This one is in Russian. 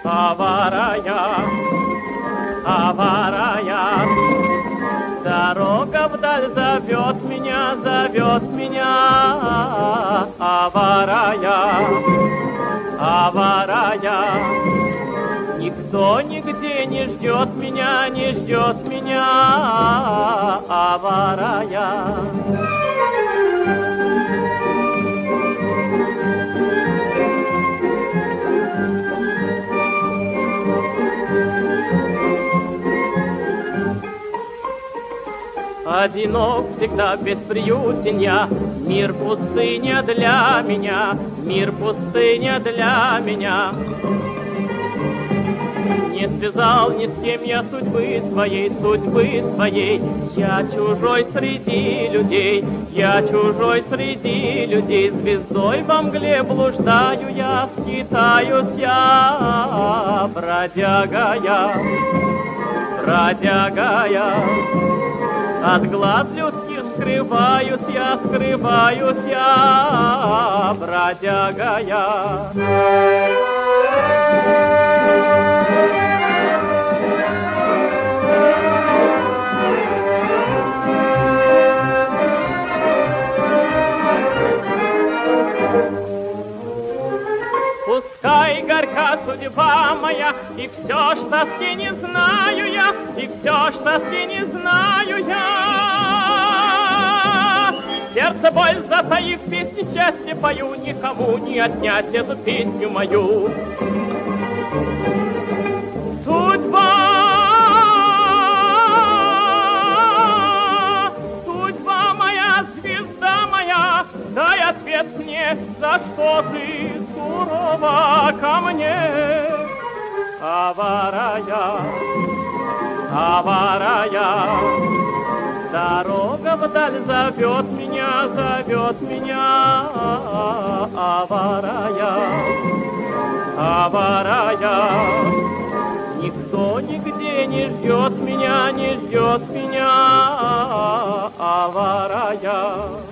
аварая, аварая. Дорога вдаль зовет меня, аварая, аварая. Никто нигде не ждет меня, аварая. Одинок всегда бесприютен я, мир пустыня для меня, мир пустыня для меня. Не связал ни с кем я судьбы своей, я чужой среди людей, я чужой среди людей. Звездой во мгле блуждаю я, скитаюсь я, бродяга я, бродяга я. От глаз людских скрываюсь я, бродяга я. Пускай горька судьба моя, и все ж тоски не знаю я, и все ж тоски не знаю я. Сердце боль затаив, песни счастья пою, никому не отнять эту песню мою. Судьба, судьба моя, звезда моя, дай ответ мне, за что ты сурова ко мне. Аварая, аварая. Дорога вдаль зовет меня, аварая, аварая. Никто нигде не ждет меня, аварая.